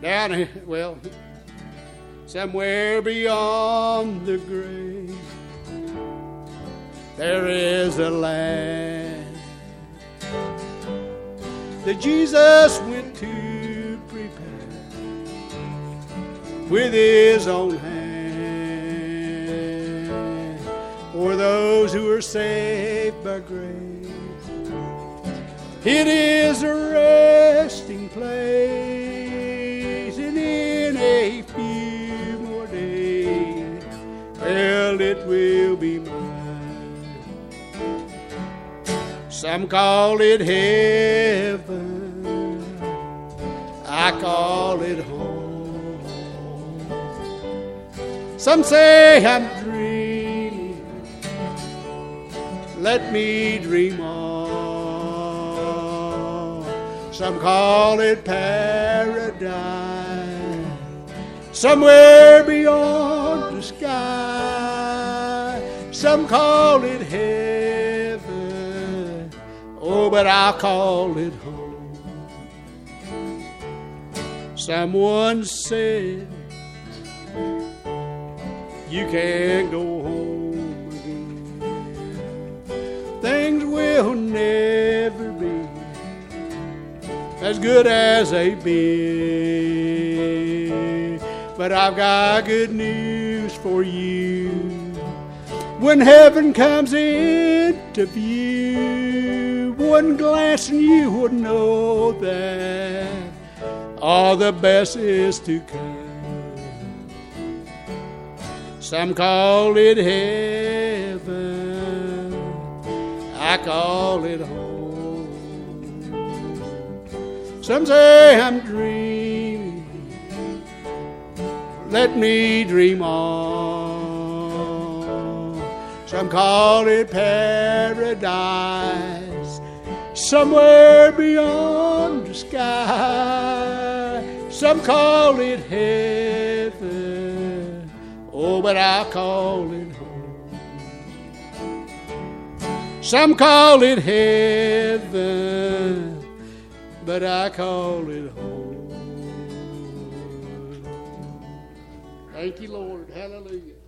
Down here, well, somewhere beyond the grave, there is a land that Jesus went to prepare with his own hand for those who are saved by grace. It is a resting place, and in a few more days, well, it will be mine. Some call it heaven, I call it home. Some say I'm dreaming, let me dream on. Some call it paradise, somewhere beyond the sky. Some call it heaven, oh, but I'll call it home. Someone said you can't go home again. Things will never be as good as they've been. But I've got good news for you. When heaven comes into view, one glance and you would know that all the best is to come. Some call it heaven, I call it home. Some say I'm dreaming, let me dream on. Some call it paradise, somewhere beyond the sky. Some call it heaven, oh, but I call it home. Some call it heaven, but I call it home. Thank you, Lord. Hallelujah.